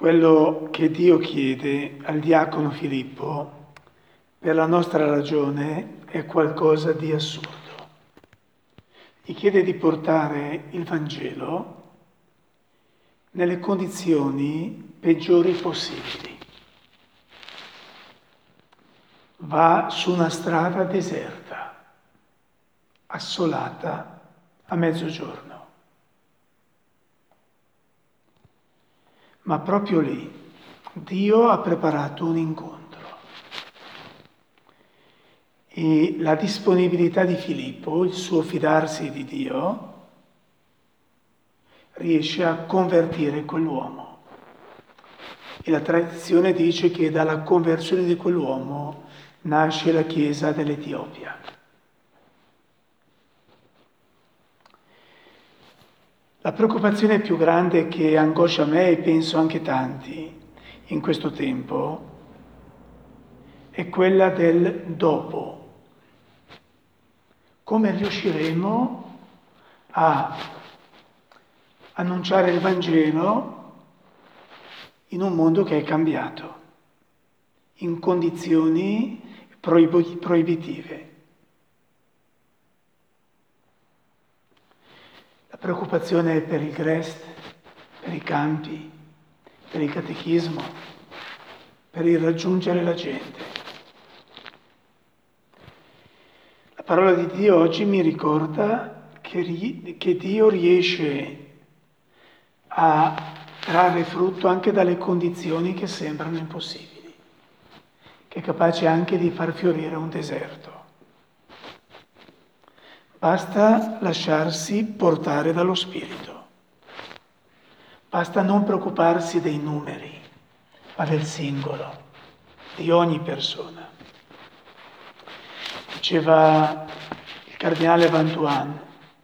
Quello che Dio chiede al diacono Filippo, per la nostra ragione, è qualcosa di assurdo. Gli chiede di portare il Vangelo nelle condizioni peggiori possibili. Va su una strada deserta, assolata a mezzogiorno. Ma proprio lì Dio ha preparato un incontro e la disponibilità di Filippo, il suo fidarsi di Dio, riesce a convertire quell'uomo. E la tradizione dice che dalla conversione di quell'uomo nasce la Chiesa dell'Etiopia. La preoccupazione più grande che angoscia me e penso anche tanti in questo tempo è quella del dopo. Come riusciremo a annunciare il Vangelo in un mondo che è cambiato, in condizioni proibitive. La preoccupazione è per il Grest, per i campi, per il catechismo, per il raggiungere la gente. La parola di Dio oggi mi ricorda che Dio riesce a trarre frutto anche dalle condizioni che sembrano impossibili, che è capace anche di far fiorire un deserto. Basta lasciarsi portare dallo Spirito. Basta non preoccuparsi dei numeri, ma del singolo, di ogni persona. Diceva il cardinale Vantuan,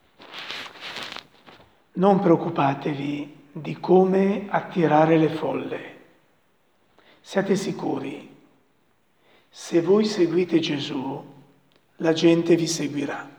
non preoccupatevi di come attirare le folle. Siate sicuri, se voi seguite Gesù, la gente vi seguirà.